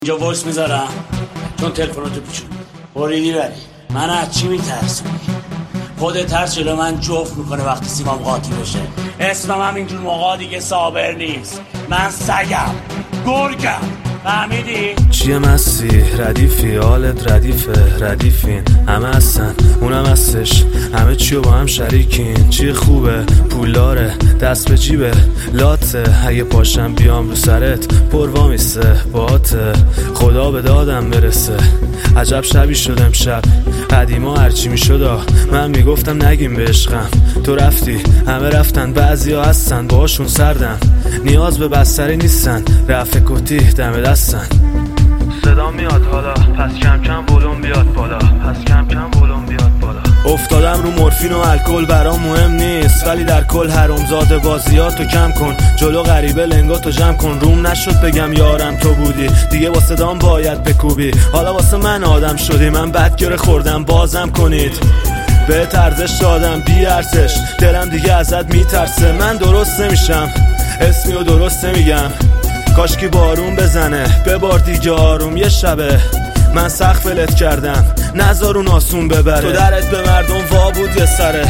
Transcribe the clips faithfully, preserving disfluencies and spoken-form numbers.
اینجا وایس میذارم چون تلفناتو پیچون بریدی بری. من از چی میترسونی؟ خودت ترس جلو من جفت میکنه وقتی سیمام قاطی بشه. اسمم هم اینجور موقع دیگه صابر نیست. من سگم، گرگم، فهمیدی؟ چیه مسیح ردیفی حالت ردیفه ردیفین همه هستن اونم هستش همه چیو با هم شریکین. چیه خوبه پولاره دست به جیبه لاته اگه پاشم بیام رو سرت پروا میسته باته خدا به دادم برسه. عجب شبی شد امشب قدیما هرچی میشد من میگفتم نگیم به عشقم. تو رفتی همه رفتن بعضی ها هستن باشون سردم نیاز به بستری نیستن رفع کتی دم دستن. صدا میاد حالا پس کم کم ولوم بیاد بالا پس کم کم ولوم بیاد بالا. افتادم رو مورفین و الکل برام مهم نیست ولی در کل حرامزاده بازیاتو کم کن جلو غریبه لنگاتو جمع کن. روم نشد بگم یارم تو بودی دیگه با صدام باید بکوبی. حالا واسه من آدم شدی من بدگره خوردم بازم کنید به ارزش دادم بی ارزش دلم دیگه ازت میترسه. من درست نمیشم اسمی و درست نمیگم کاشکی بارون بزنه ببار دیگه آروم. یه شبه من سخت فلت کردم نذار اون آسون ببره. تو درت به مردم وا بود یه سره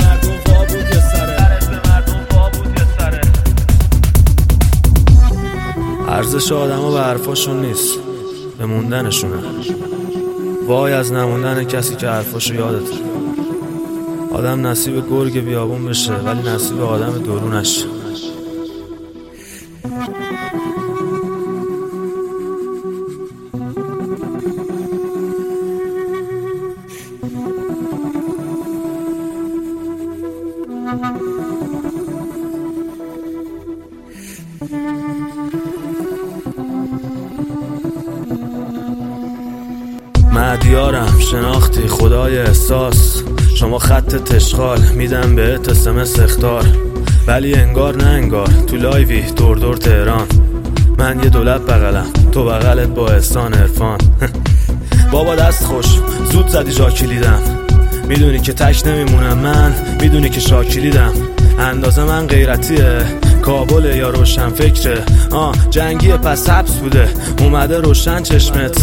ارزش آدم ها به حرفاشون نیست به موندنشونه. وای از نموندن کسی که حرفاشو یادته. آدم نصیب گرگ بیابون بشه ولی نصیب آدم درونش. مدیارم شناختی خدای احساس شما خط تشغال میدم بهت اسمس اختار ولی انگار نه انگار تو لایوی دور دور تهران. من یه دولت بغلم تو بغلت با احسان عرفان. بابا دست خوش زود زدی جا کلیدم میدونی که تک نمیمونم من میدونی که شاکلیدم. اندازه من غیرتیه کابل یا روشن فکره آه جنگیه پس حبس بوده اومده روشن چشمت.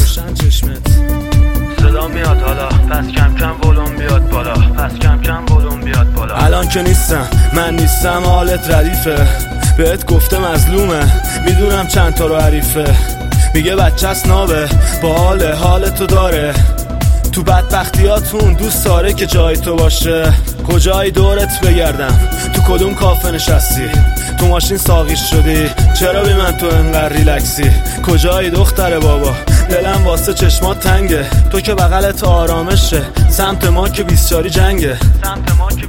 صدا میاد حالا پس کم کم ولوم بیاد بالا پس کم کم ولوم بیاد بالا. الان که نیستم من نیستم حالت ردیفه بهت گفته مظلومه میدونم چند تا رو حریفه میگه بچه است نابه با حال حالتو داره تو بدبختیاتون دوست داره که جای تو باشه. کجایی دورت بگردم تو کدوم کافه نشستی تو ماشین ساقیش شدی چرا بی من تو انقدر ریلکسی. کجایی دختر بابا دلم واسه چشمات تنگه تو که بغلت آرامشه سمت ما که بیست چاری جنگه سمت ما که